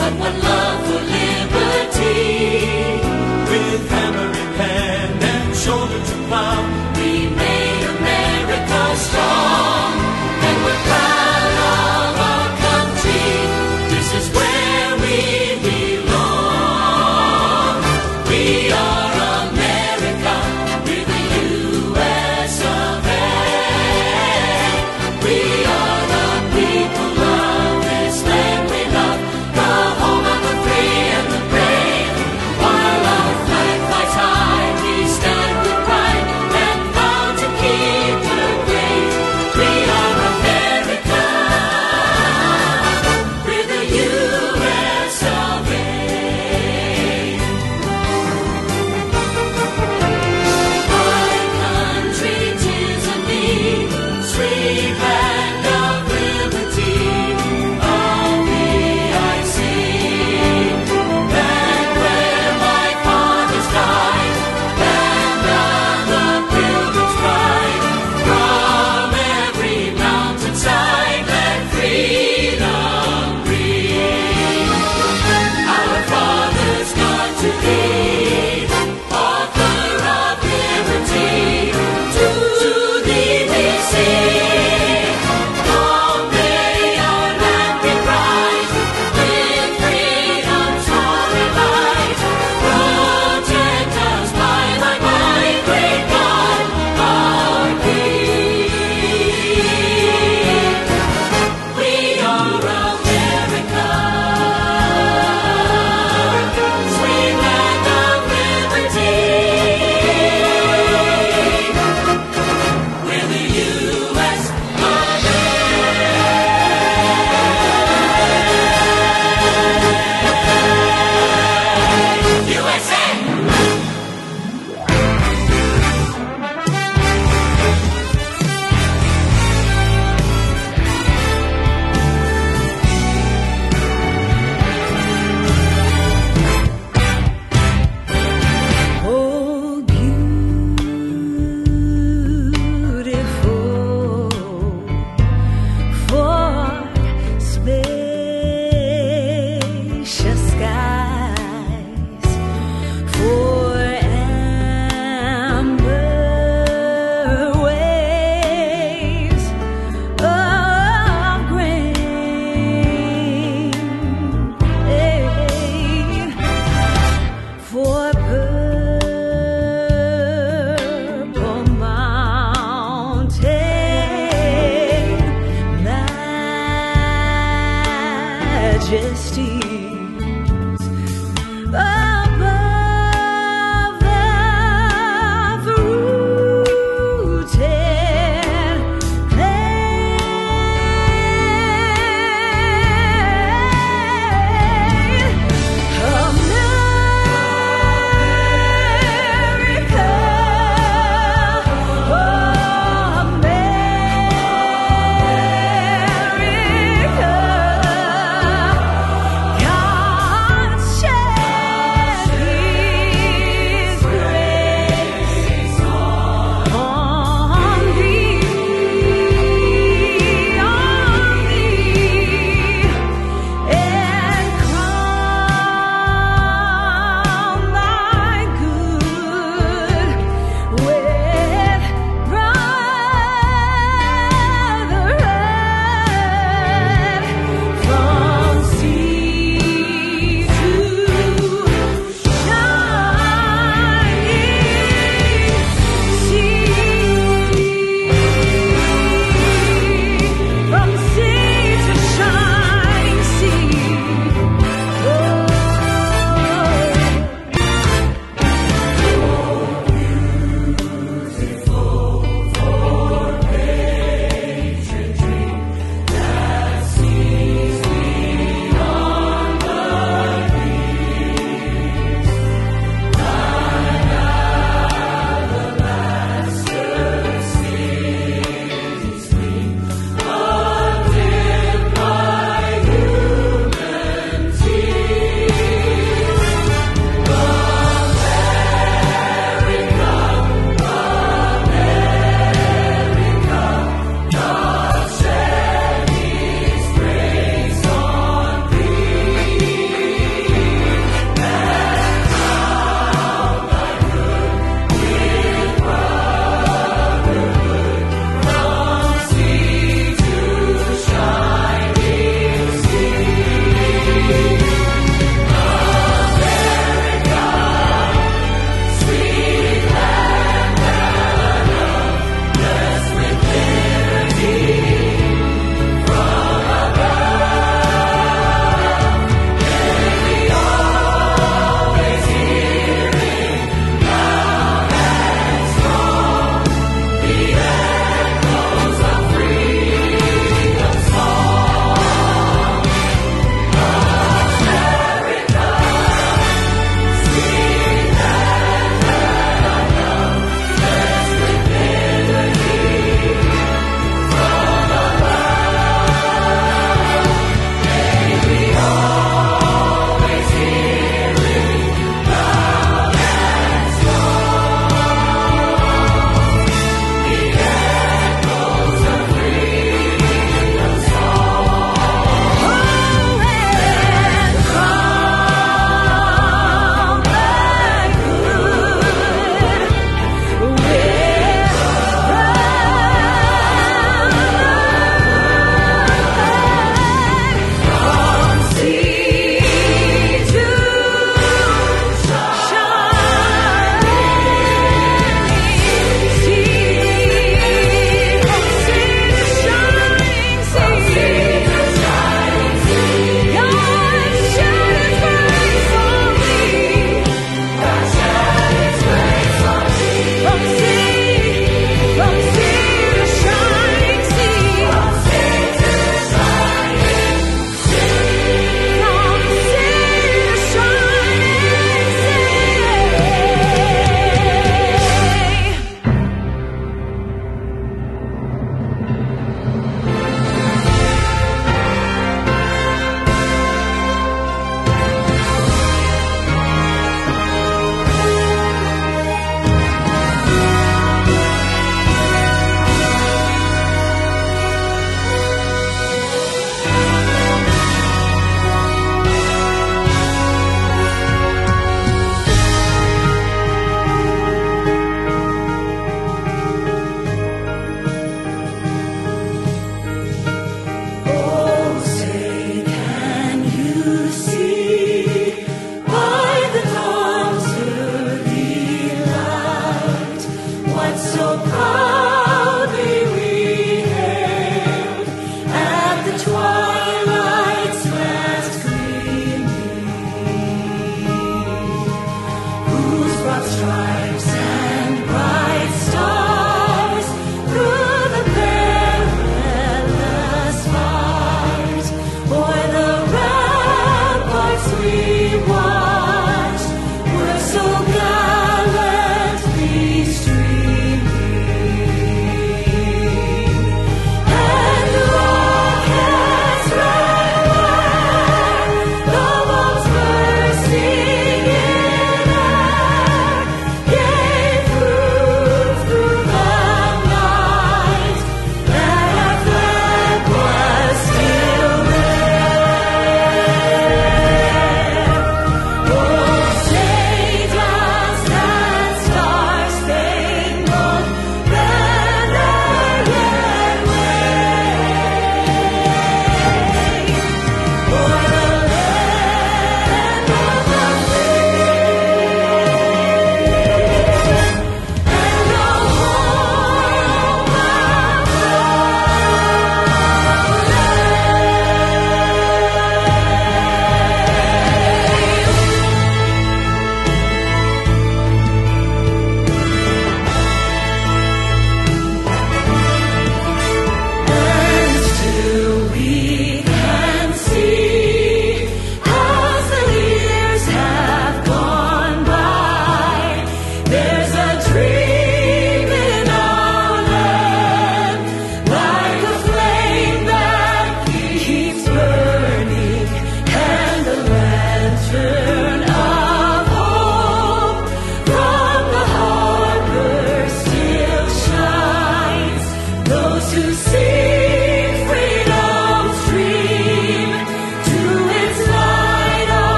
and one love for liberty. With hammer in hand and shoulder to plow, We made America strong, and we're proud of our country. This is where we belong. We are America, we're the U.S. of A. We are the people of this land we love, the home of the free and the brave. While our flag flies high, we stand with pride and vow to keep the faith. We are America, we're the U.S. of A. My country, 'tis of thee, sweet land of liberty. Of thee I sing, land where my fathers died, land of the Pilgrim's pride. From every mountainside, let freedom ring. Our fathers, God to thee, author of liberty. To thee we sing. Long may our land be bright, with freedom's holy light. Protect us by thy might, great God, our King. We are America, sweet land of liberty. We're the U.S. of A. USA! Oh, beautiful for spacious skies, for amber waves of grain, for purple mountain majesties, above the fruited plain. America, oh, America,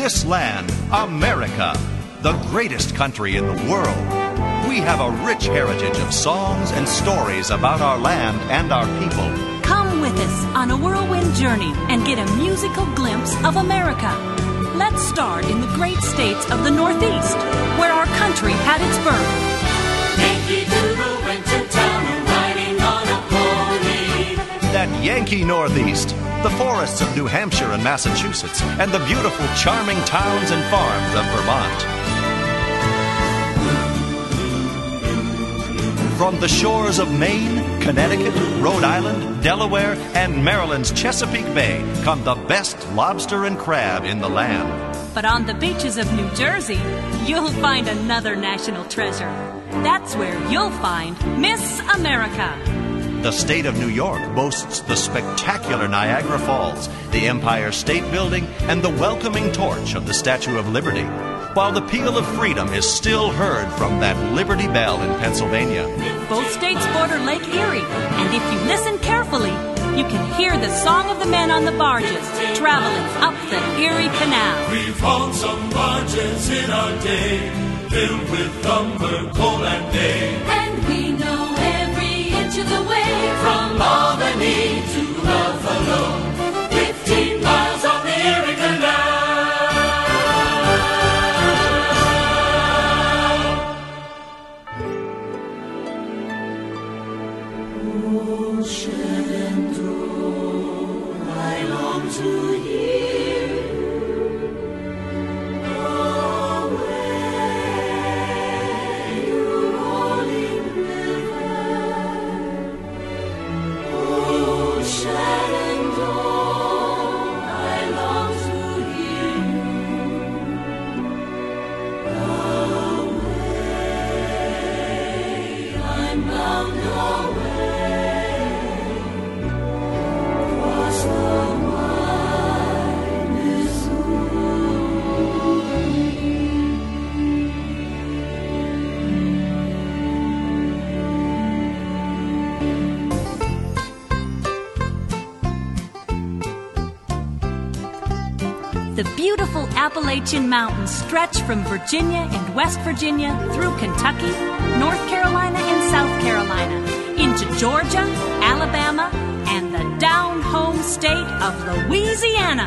this land, America, the greatest country in the world. We have a rich heritage of songs and stories about our land and our people. Come with us on a whirlwind journey and get a musical glimpse of America. Let's start in the great states of the Northeast, where our country had its birth. Yankee Doodle went to town riding on a pony. That Yankee Northeast, the forests of New Hampshire and Massachusetts, and the beautiful, charming towns and farms of Vermont. From the shores of Maine, Connecticut, Rhode Island, Delaware, and Maryland's Chesapeake Bay come the best lobster and crab in the land. But on the beaches of New Jersey, you'll find another national treasure. That's where you'll find Miss America. The state of New York boasts the spectacular Niagara Falls, the Empire State Building, and the welcoming torch of the Statue of Liberty, while the peal of freedom is still heard from that Liberty Bell in Pennsylvania. Both states border Lake Erie, and if you listen carefully, you can hear the song of the men on the barges traveling up the Erie Canal. We've hauled some barges in our day, filled with lumber, coal, and hay. And we know every inch of the way from Albany to Buffalo, 15 miles on the Erie Canal. Oh, Shenandoah, I long to hear you. Oh, where you rolling river. Oh, Shenandoah, I long to hear you. Away, I'm bound away. The beautiful Appalachian Mountains stretch from Virginia and West Virginia through Kentucky, North Carolina, and South Carolina, into Georgia, Alabama, and the down-home state of Louisiana.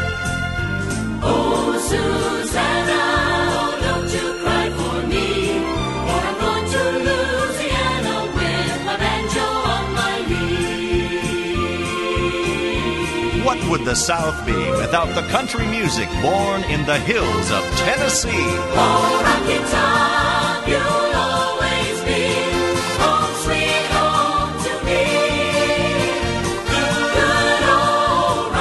Oh, Susanna, oh, don't you cry for me, for I'm going to Louisiana with my banjo on my knee. What would the South be without the country music born in the hills of Tennessee? Oh, Rocky Top, you'll always be home, sweet home to me. Good old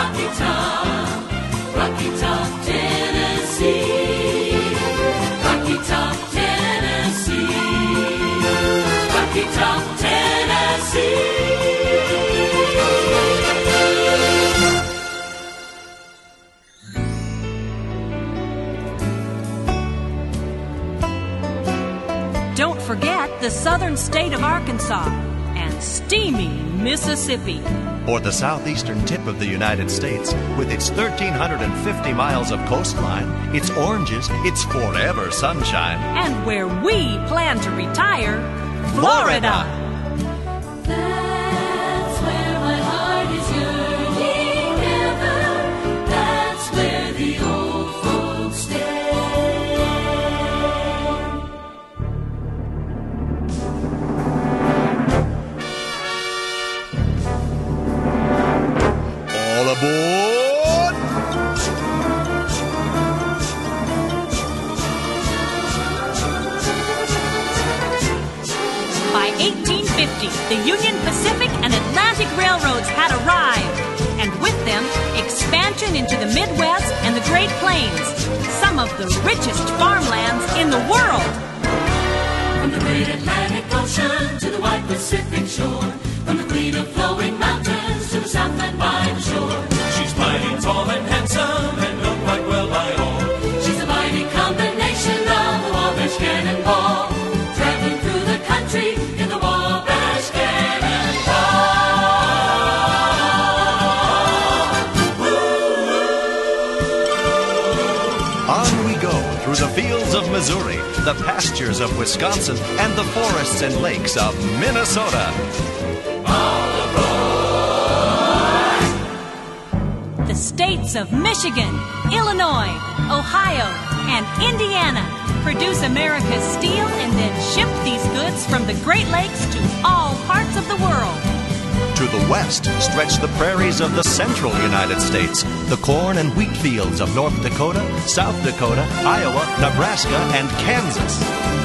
Rocky Top, Tennessee. Rocky Top, Tennessee. Rocky Top, Tennessee. Don't forget the southern state of Arkansas and steamy Mississippi. Or the southeastern tip of the United States, with its 1,350 miles of coastline, its oranges, its forever sunshine. And where we plan to retire, Florida. That's where my heart is yearning ever. That's where the old folks stay. All aboard! By 1850, the Union Pacific and Atlantic Railroads had arrived, and with them, expansion into the Midwest and the Great Plains, some of the richest farmlands in the world. From the great Atlantic Ocean to the wide Pacific shore, from the queen of flowing mountains to the Southland by the shore. She's mighty tall and handsome and known quite well by all. She's a mighty combination of the Wabash Cannonball, traveling through the country in the Wabash Cannonball. through the fields of Missouri, the pastures of Wisconsin, and the forests and lakes of Minnesota. The states of Michigan, Illinois, Ohio, and Indiana produce America's steel and then ship these goods from the Great Lakes to all parts of the world. To the west stretch the prairies of the central United States, the corn and wheat fields of North Dakota, South Dakota, Iowa, Nebraska, and Kansas.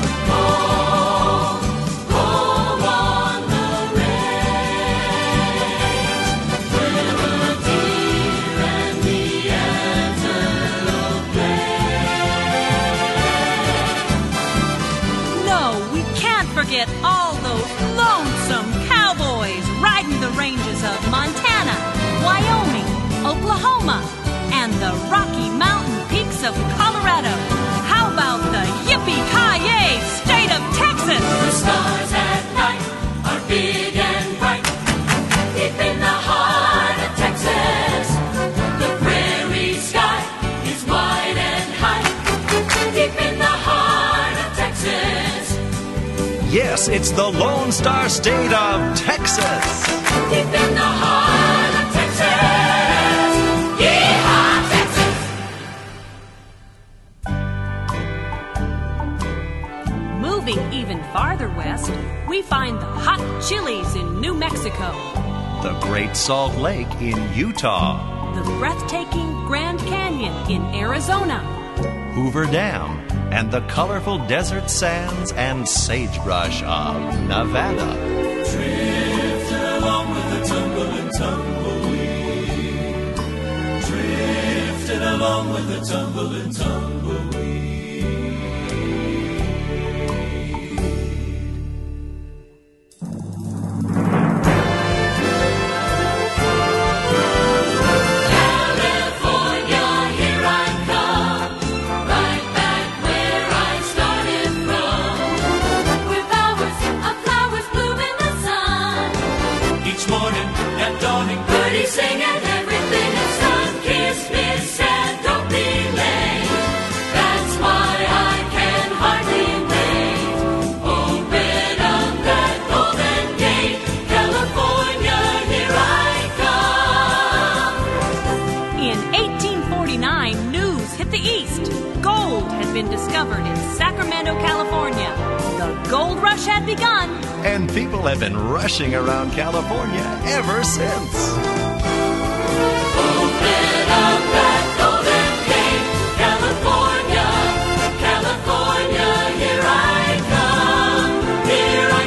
Forget all those lonesome cowboys riding the ranges of Montana, Wyoming, Oklahoma, and the Rocky Mountain peaks of Colorado. How about the yippee-ki-yay state of Texas? The stars at night are big and bright, deep in the heart of Texas. The prairie sky is wide and high, deep in the heart of Texas. Yes, it's the Lone Star State of Texas. Deep in the heart of Texas. Yeehaw, Texas. Moving even farther west, we find the hot chilies in New Mexico, The Great Salt Lake in Utah, the breathtaking Grand Canyon in Arizona, Hoover Dam, and the colorful desert sands and sagebrush of Nevada. Drifting along with the tumble and tumbleweed. Drifting along with the tumble and tumbleweed. Sing and everything is sun-kissed, miss and don't be late. That's why I can hardly wait. Open up that golden gate, California, here I come. In 1849, news hit the east. Gold had been discovered in Sacramento, California. The gold rush had begun. And people have been rushing around California ever since. Open up that golden gate, California, California, here I come, here I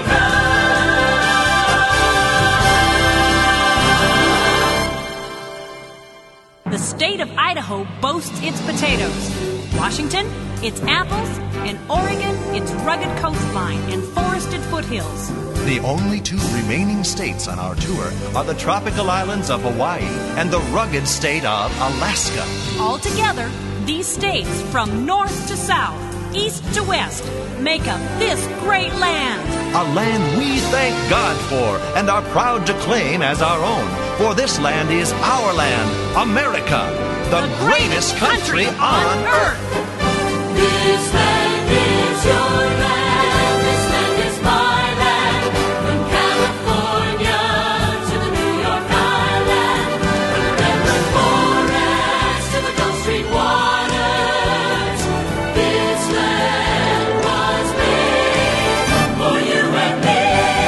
The state of Idaho boasts its potatoes, Washington, its apples, and Oregon, its rugged coastline and forested foothills. The only two remaining states on our tour are the tropical islands of Hawaii and the rugged state of Alaska. Altogether, these states from north to south, east to west, make up this great land. A land we thank God for and are proud to claim as our own. For this land is our land, America, the greatest country on earth. This land is your land, this land is my land. From California to the New York Island, from the redwood forest to the Gulf Stream waters, this land was made for you and me.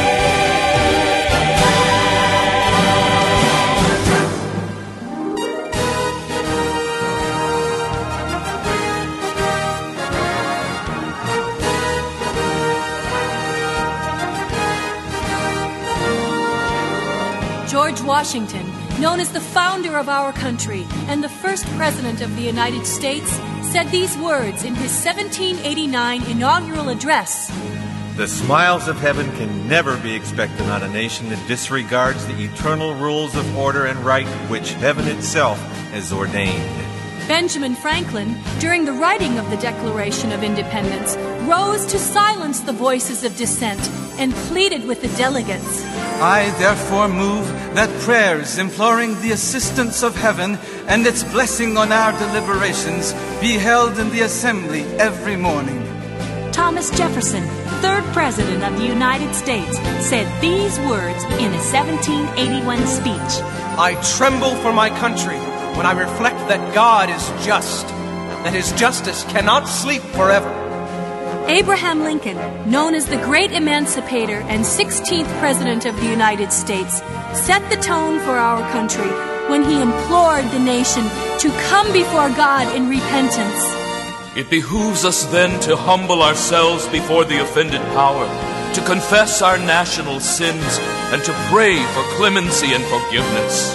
George Washington, known as the founder of our country and the first president of the United States, said these words in his 1789 inaugural address. The smiles of heaven can never be expected on a nation that disregards the eternal rules of order and right which heaven itself has ordained. Benjamin Franklin, during the writing of the Declaration of Independence, rose to silence the voices of dissent and pleaded with the delegates. I therefore move that prayers imploring the assistance of heaven and its blessing on our deliberations be held in the assembly every morning. Thomas Jefferson, third President of the United States, said these words in a 1781 speech. I tremble for my country when I reflect that God is just, that His justice cannot sleep forever. Abraham Lincoln, known as the Great Emancipator and 16th President of the United States, set the tone for our country when he implored the nation to come before God in repentance. It behooves us then to humble ourselves before the offended power, to confess our national sins, and to pray for clemency and forgiveness.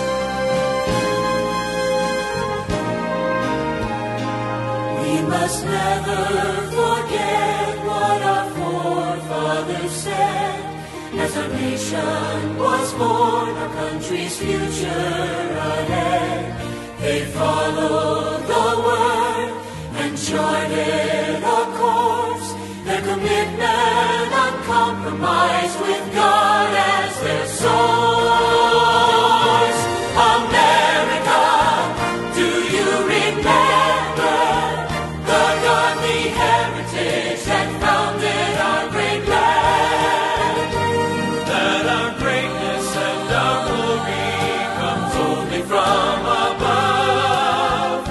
We must never forget what our forefathers said. As our nation was born, our country's future ahead. They followed the word and charted a course. Their commitment uncompromised with God as their source. America, do you remember the godly heritage that founded our great land? That our greatness and our glory comes only from above.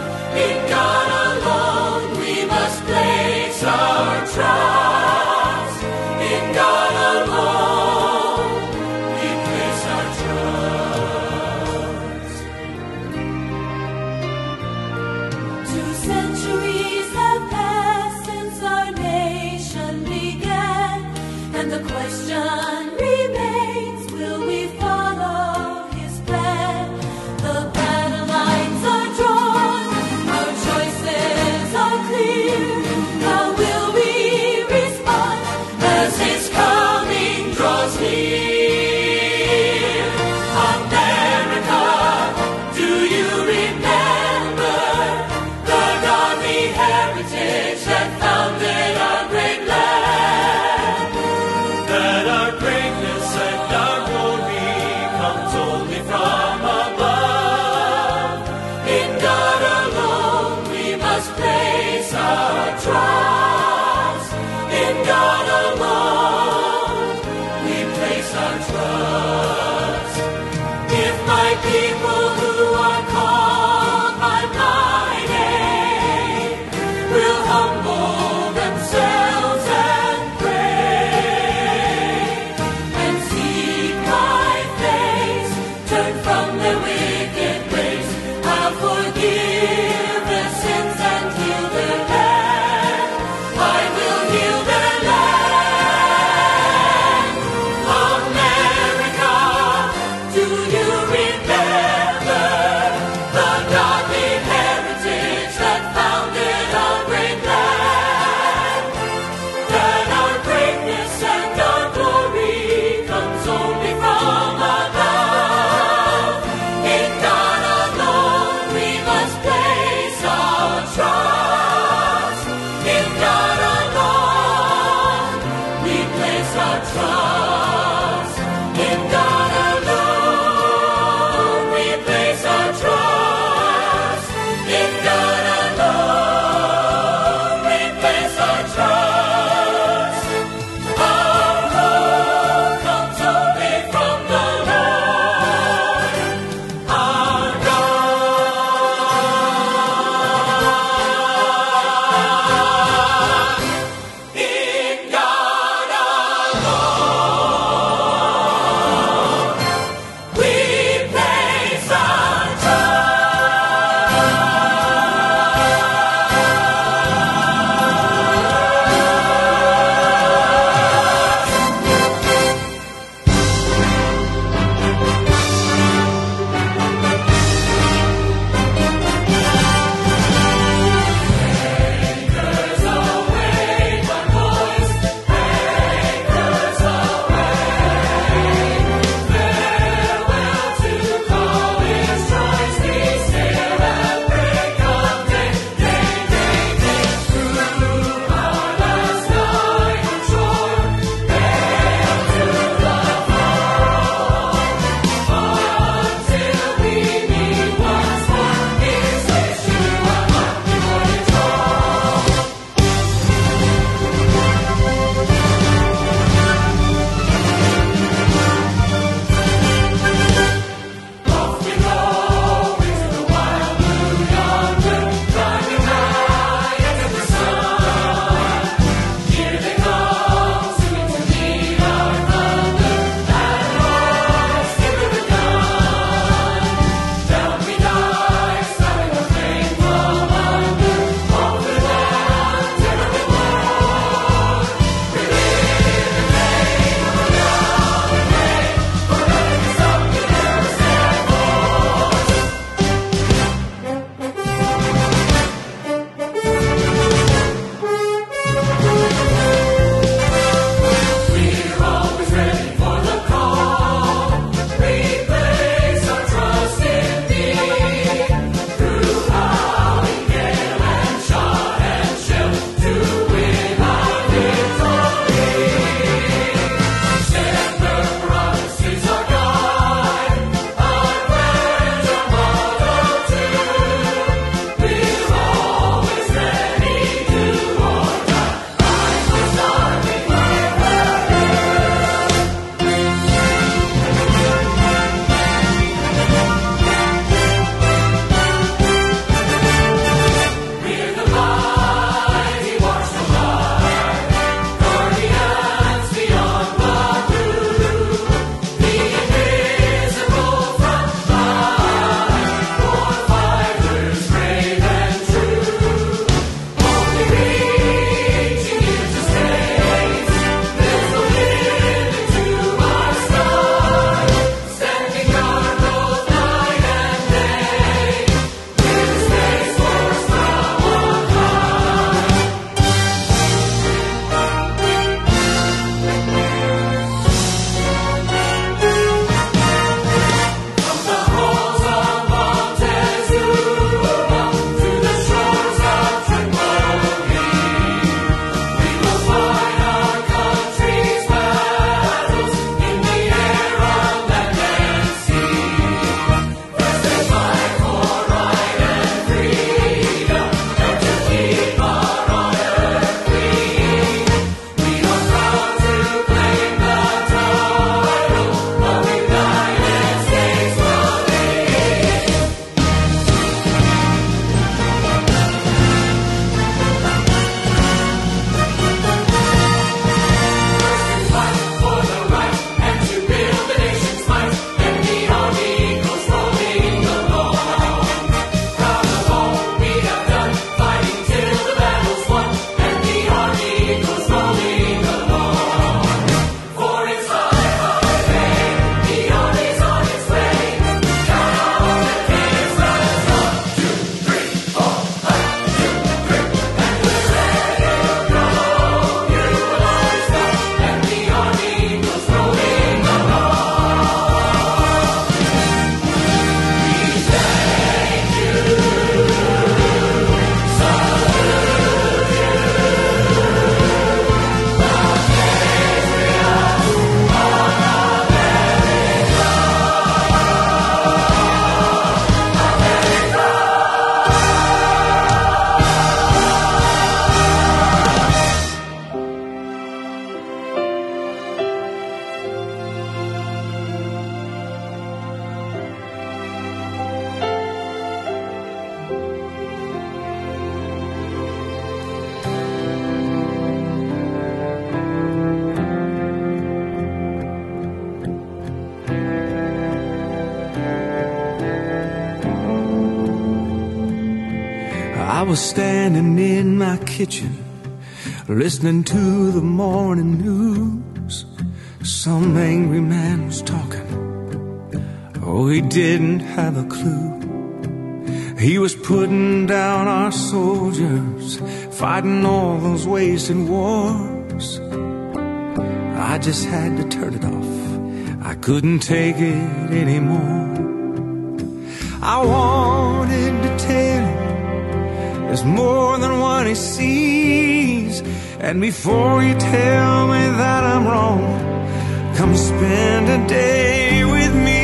I was standing in my kitchen, listening to the morning news. Some angry man was talking. Oh, he didn't have a clue. He was putting down our soldiers, fighting all those wasted wars. I just had to turn it off. I couldn't take it anymore. I wanted to tell him there's more than what he sees. And before you tell me that I'm wrong, come spend a day with me.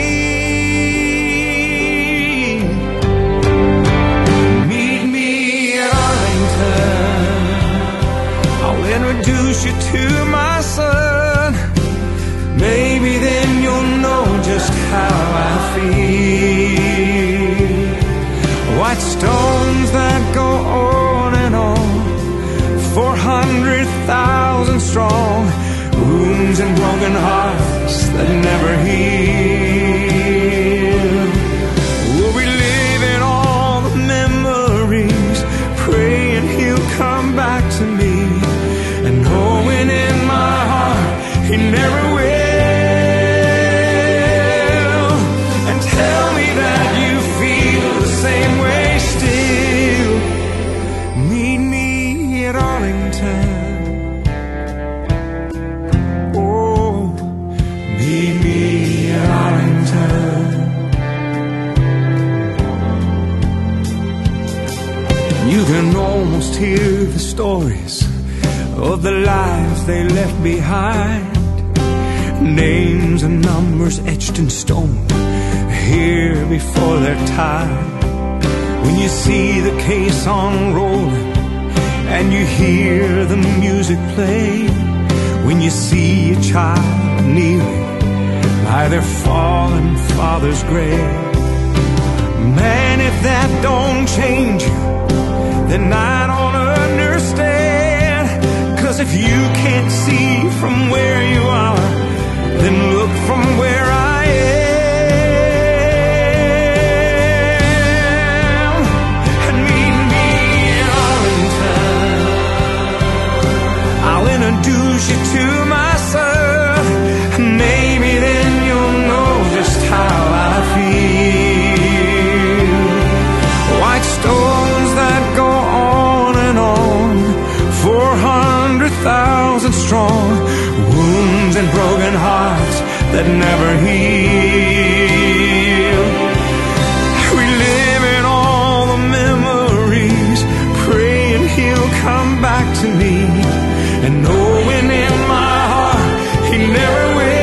Meet me at Arlington. I'll introduce you to my son. Maybe then you'll know just how I feel. White stones that go on and on, 400,000 strong, wounds and broken hearts that never heal. We'll be living all the memories, praying he'll come back to me, and knowing in my heart he never will. And tell me that you feel the same way still. Meet me at Arlington. Meet me at Arlington. You can almost hear the stories of the lives they left behind. Names and numbers etched in stone here before their time. When you see the case unrolling and you hear the music play, when you see a child kneeling by their fallen father's grave. Man, if that don't change you, then I don't understand. 'Cause if you can't see from where you are, then look from where I am. And meet me in Arlington. I'll introduce you to my son. Maybe then you'll know just how I feel. White stones that go on and on, 400,000 strong, wounds and broken hearts that never heal. We live in all the memories, praying he'll come back to me, and knowing in my heart he never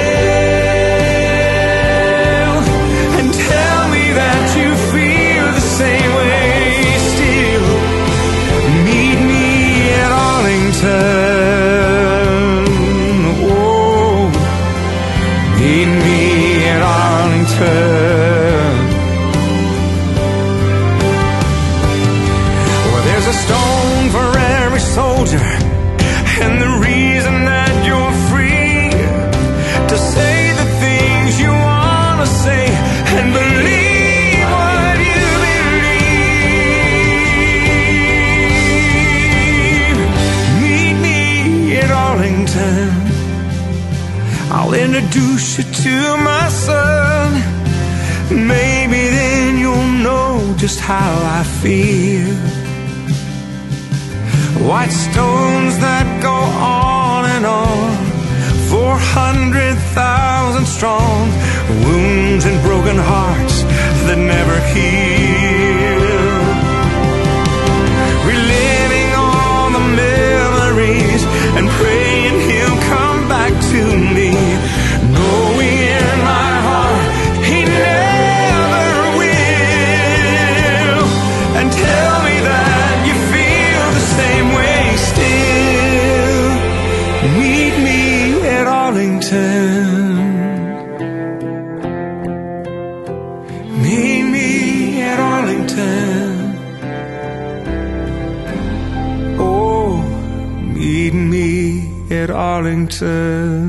will. And tell me that you feel the same way still. Meet me at Arlington. Oh, meet me at Arlington. Well, there's a stone for every soldier, and the reason that you're free to say the things you want to say and believe what you believe. Meet me at Arlington. I'll introduce you to my son. Maybe then you'll know just how I feel. White stones that go on and on, 400,000 strong, wounds and broken hearts that never heal. Reliving all the memories and praying he'll come back to me, knowing in my heart he never will. And tell me that you feel the same way still. Meet me at Arlington. Meet me at Arlington. Oh, meet me at Arlington.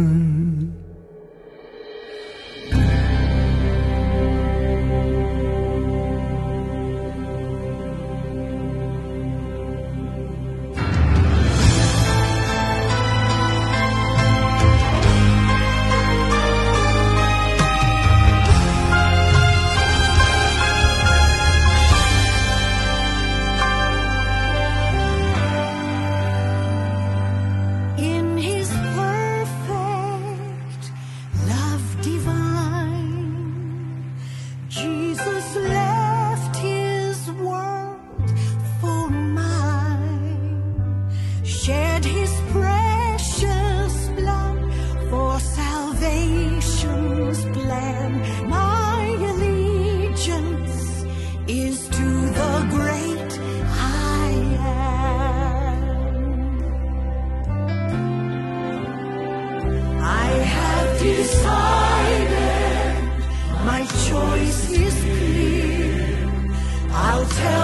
I'll tell